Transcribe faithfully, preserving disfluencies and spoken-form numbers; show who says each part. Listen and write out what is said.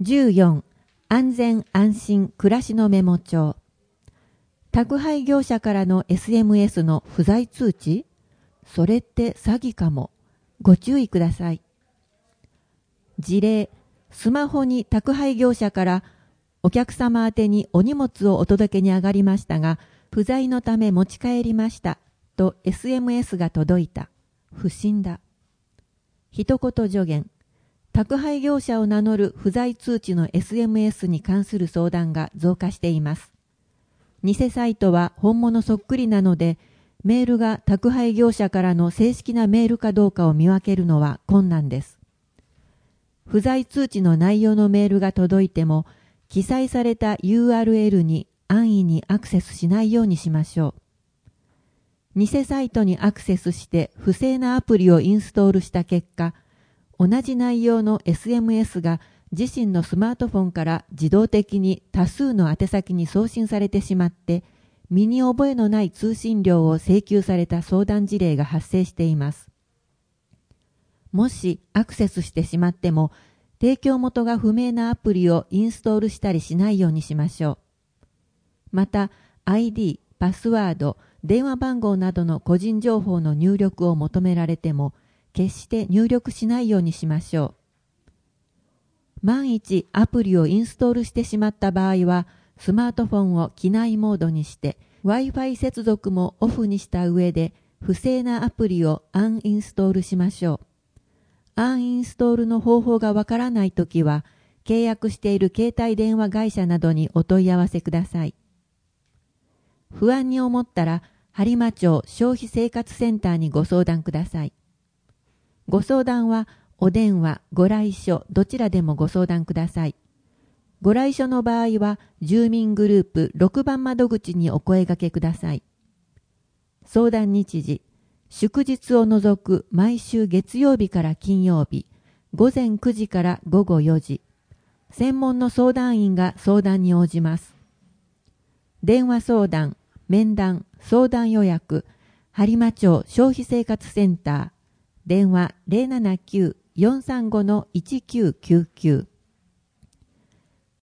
Speaker 1: じゅうよん、安全安心暮らしのメモ帳。宅配業者からの エスエムエス の不在通知？それって詐欺かも。ご注意ください。事例、スマホに宅配業者からお客様宛てにお荷物をお届けに上がりましたが、不在のため持ち帰りましたと エスエムエス が届いた。不審だ。一言助言。宅配業者を名乗る不在通知の エスエムエス に関する相談が増加しています。偽サイトは本物そっくりなので、メールが宅配業者からの正式なメールかどうかを見分けるのは困難です。不在通知の内容のメールが届いても、記載された ユーアールエル に安易にアクセスしないようにしましょう。偽サイトにアクセスして不正なアプリをインストールした結果、同じ内容の エスエムエス が自身のスマートフォンから自動的に多数の宛先に送信されてしまって、身に覚えのない通信料を請求された相談事例が発生しています。もしアクセスしてしまっても、提供元が不明なアプリをインストールしたりしないようにしましょう。また、アイディー、パスワード、電話番号などの個人情報の入力を求められても、決して入力しないようにしましょう。万一アプリをインストールしてしまった場合は、スマートフォンを機内モードにして、Wi-Fi 接続もオフにした上で、不正なアプリをアンインストールしましょう。アンインストールの方法がわからないときは、契約している携帯電話会社などにお問い合わせください。不安に思ったら、播磨町消費生活センターにご相談ください。ご相談は、お電話、ご来所、どちらでもご相談ください。ご来所の場合は、住民グループろくばん窓口にお声掛けください。相談日時、祝日を除く毎週月曜日から金曜日、ごぜんくじからごごよじ。専門の相談員が相談に応じます。電話相談、面談、相談予約、播磨町消費生活センター、電話 ゼロななきゅう よんさんご いちきゅうきゅうきゅう